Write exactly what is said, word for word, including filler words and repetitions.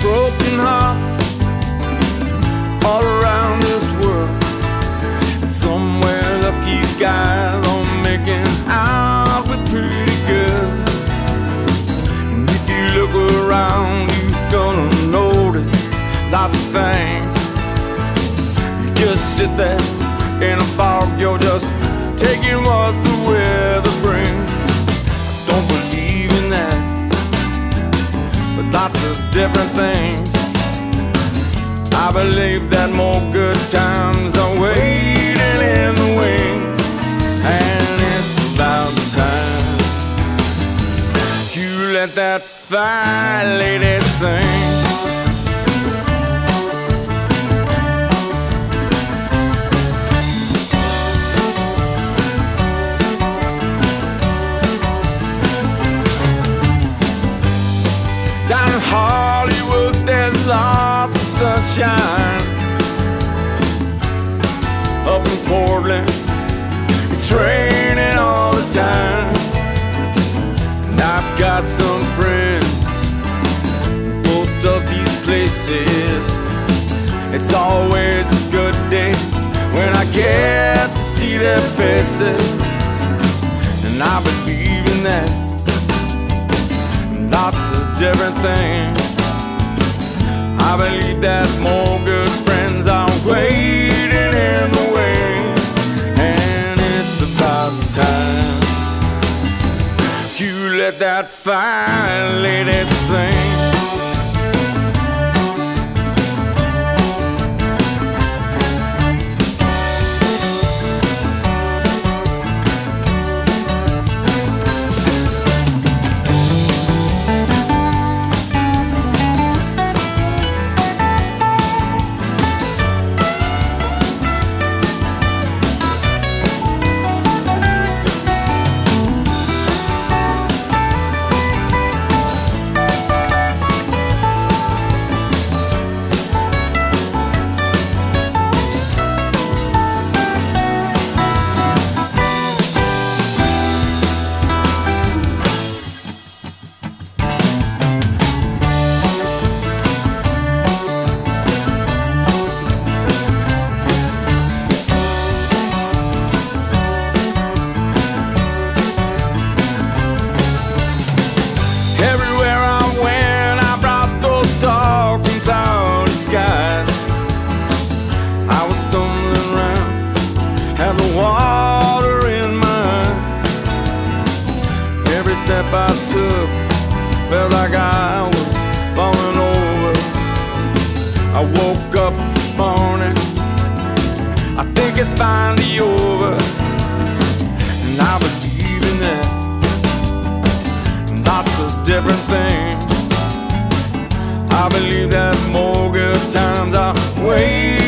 broken hearts all around this world, and somewhere lucky guys are making out with pretty girls. And if you look around, you're gonna notice lots of things. You just sit there in a fog, you're just taking what the weather brings. I don't believe in that, but lots of different things. I believe that more good times are waiting in the wings, and it's about time you let that fine lady sing. Down in Hollywood, there's lots of sunshine. Up in Portland, it's raining all the time. And I've got some friends in both of these places. It's always a good day when I get to see their faces. And I believe in that, lots of different things. I believe that more good friends are waiting in the wings, and it's about time you let that fine lady sing. Had the water in my eye. Every step I took felt like I was falling over. I woke up this morning, I think it's finally over, and I believe in that, lots of different things. I believe that more good times are waiting